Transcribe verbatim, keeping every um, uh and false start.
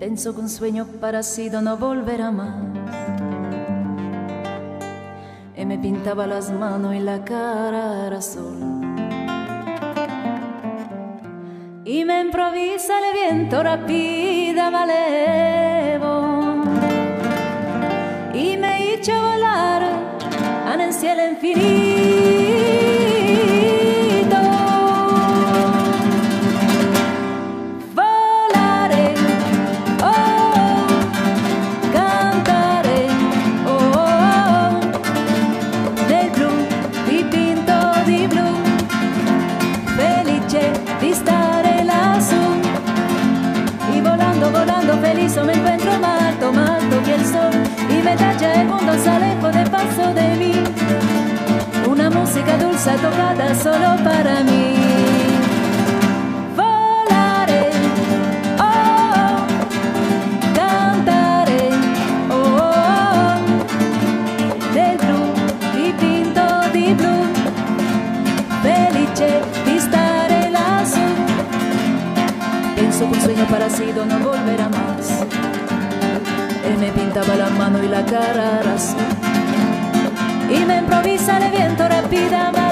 Penso que un sueño parecido no volverá más. Y me pintaba las manos y la cara era sol. Y me improvisa el viento rápida valevo. Y me hizo volar en el cielo infinito. Volando feliz me encuentro más alto, más alto que el sol. Y me talla el mundo, se alejo de paso de mí. Una música dulce tocada solo para mí. Volaré, oh, cantaré, oh, oh, del blu dipinto di blu. Felice di stare lassù. Penso que un sueño parecido no volverá más. Él me pintaba la mano y la cara azul. Y me improvisa el viento rápida.